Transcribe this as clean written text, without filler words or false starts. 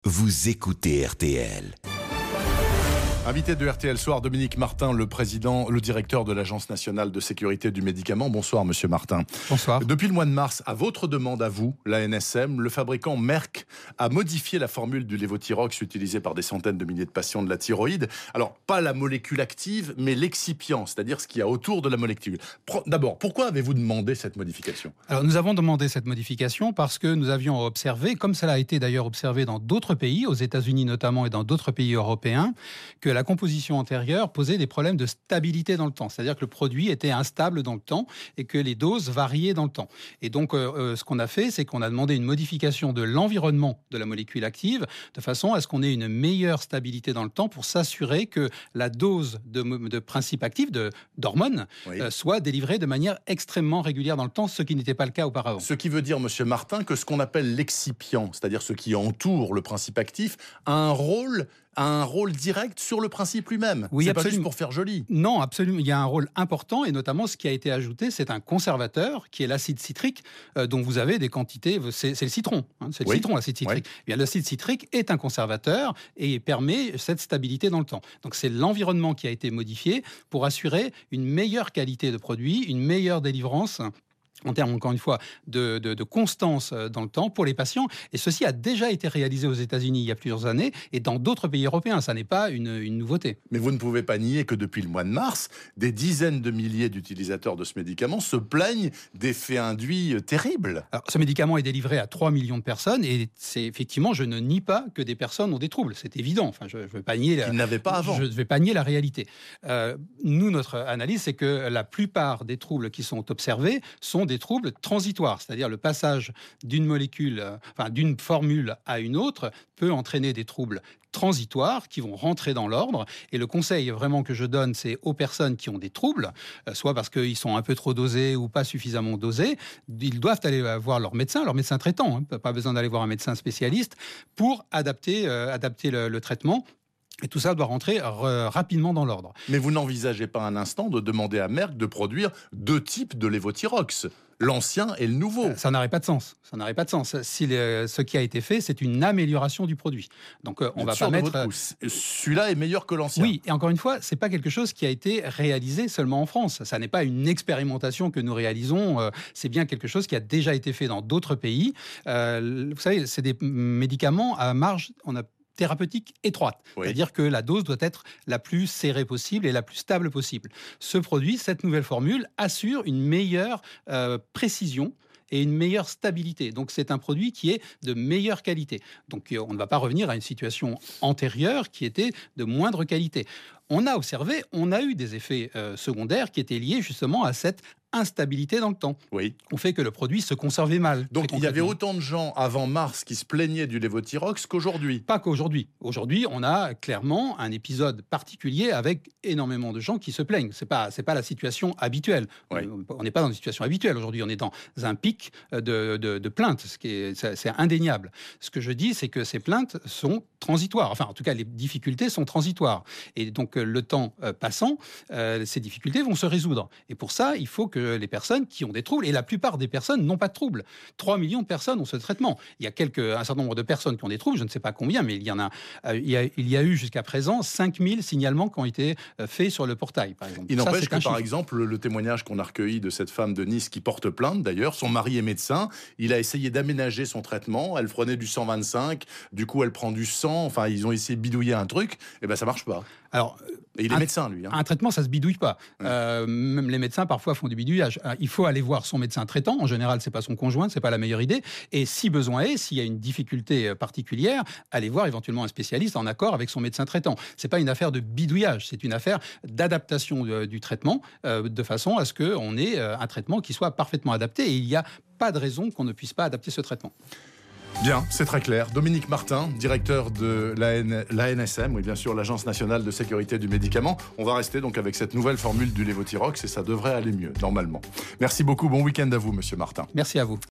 Vous écoutez RTL. Invité de RTL Soir, Dominique Martin, le directeur de l'Agence nationale de sécurité du médicament. Bonsoir, monsieur Martin. Bonsoir. Depuis le mois de mars, à votre demande à vous, l'ANSM, le fabricant Merck a modifié la formule du Levothyrox utilisée par des centaines de milliers de patients de la thyroïde. Alors, pas la molécule active, mais l'excipient, c'est-à-dire ce qu'il y a autour de la molécule. D'abord, pourquoi avez-vous demandé cette modification ? Alors, nous avons demandé cette modification parce que nous avions observé, comme cela a été d'ailleurs observé dans d'autres pays, aux États-Unis notamment et dans d'autres pays européens, que la composition antérieure posait des problèmes de stabilité dans le temps. C'est-à-dire que le produit était instable dans le temps et que les doses variaient dans le temps. Et donc, ce qu'on a fait, c'est qu'on a demandé une modification de l'environnement de la molécule active de façon à ce qu'on ait une meilleure stabilité dans le temps pour s'assurer que la dose de principe actif, d'hormones, soit délivrée de manière extrêmement régulière dans le temps, ce qui n'était pas le cas auparavant. Ce qui veut dire, monsieur Martin, que ce qu'on appelle l'excipient, c'est-à-dire ce qui entoure le principe actif, a un rôle direct sur le principe lui-même. Oui, c'est absolument. Pas juste pour faire joli. Non, absolument. Il y a un rôle important et notamment ce qui a été ajouté, c'est un conservateur qui est l'acide citrique dont vous avez des quantités. C'est le citron. C'est le citron, l'acide citrique. Eh bien, l'acide citrique est un conservateur et permet cette stabilité dans le temps. Donc, c'est l'environnement qui a été modifié pour assurer une meilleure qualité de produit, une meilleure délivrance en termes, encore une fois, de constance dans le temps pour les patients. Et ceci a déjà été réalisé aux États-Unis il y a plusieurs années et dans d'autres pays européens. Ça n'est pas une nouveauté. Mais vous ne pouvez pas nier que depuis le mois de mars, des dizaines de milliers d'utilisateurs de ce médicament se plaignent d'effets induits terribles. Alors, ce médicament est délivré à 3 millions de personnes et c'est effectivement, je ne nie pas que des personnes ont des troubles. C'est évident. Enfin, je ne veux pas nier. Qu'ils n'avaient pas avant. Je ne vais pas nier la réalité. Nous, notre analyse, c'est que la plupart des troubles qui sont observés sont des troubles transitoires, c'est-à-dire le passage d'une molécule, d'une formule à une autre peut entraîner des troubles transitoires qui vont rentrer dans l'ordre. Et le conseil vraiment que je donne, c'est aux personnes qui ont des troubles, soit parce qu'ils sont un peu trop dosés ou pas suffisamment dosés, ils doivent aller voir leur médecin traitant. Pas besoin d'aller voir un médecin spécialiste pour adapter le traitement. Et tout ça doit rentrer rapidement dans l'ordre. Mais vous n'envisagez pas un instant de demander à Merck de produire 2 types de Levothyrox, l'ancien et le nouveau. Ça n'aurait pas de sens. Si ce qui a été fait, c'est une amélioration du produit. Donc, on va pas mettre. Celui-là est meilleur que l'ancien. Oui, et encore une fois, c'est pas quelque chose qui a été réalisé seulement en France. Ça n'est pas une expérimentation que nous réalisons. C'est bien quelque chose qui a déjà été fait dans d'autres pays. Vous savez, c'est des médicaments à marge. Thérapeutique étroite, c'est-à-dire que la dose doit être la plus serrée possible et la plus stable possible. Ce produit, cette nouvelle formule, assure une meilleure précision et une meilleure stabilité. Donc, c'est un produit qui est de meilleure qualité. Donc, on ne va pas revenir à une situation antérieure qui était de moindre qualité. On a eu des effets secondaires qui étaient liés justement à cette instabilité dans le temps. On fait que le produit se conservait mal. Donc il y avait autant de gens avant mars qui se plaignaient du Levothyrox qu'aujourd'hui. Pas qu'aujourd'hui. Aujourd'hui, on a clairement un épisode particulier avec énormément de gens qui se plaignent. C'est pas la situation habituelle. On n'est pas dans une situation habituelle aujourd'hui. On est dans un pic de plaintes, c'est indéniable. Ce que je dis, c'est que ces plaintes sont transitoires. Enfin, en tout cas, les difficultés sont transitoires. Et donc, le temps passant, ces difficultés vont se résoudre. Et pour ça, il faut que les personnes qui ont des troubles, et la plupart des personnes n'ont pas de troubles. 3 millions de personnes ont ce traitement. Il y a un certain nombre de personnes qui ont des troubles, je ne sais pas combien, mais il y a eu jusqu'à présent 5000 signalements qui ont été faits sur le portail, par exemple. Il n'empêche que, par exemple, le témoignage qu'on a recueilli de cette femme de Nice qui porte plainte, d'ailleurs, son mari est médecin, il a essayé d'aménager son traitement, elle prenait du 125, du coup elle prend du 100, enfin ils ont essayé de bidouiller un truc, et ben ça marche pas. Alors, et il est médecin, lui. Un traitement, ça se bidouille pas. Même les médecins, parfois, font du bidouillage. Il faut aller voir son médecin traitant. En général, c'est pas son conjoint, c'est pas la meilleure idée. Et si besoin est, s'il y a une difficulté particulière, aller voir éventuellement un spécialiste en accord avec son médecin traitant. C'est pas une affaire de bidouillage, c'est une affaire d'adaptation du traitement, de façon à ce qu'on ait un traitement qui soit parfaitement adapté. Et il n'y a pas de raison qu'on ne puisse pas adapter ce traitement. Bien, c'est très clair. Dominique Martin, directeur de l'ANSM, oui bien sûr, l'Agence nationale de sécurité du médicament. On va rester donc avec cette nouvelle formule du Levothyrox et ça devrait aller mieux, normalement. Merci beaucoup, bon week-end à vous, monsieur Martin. Merci à vous.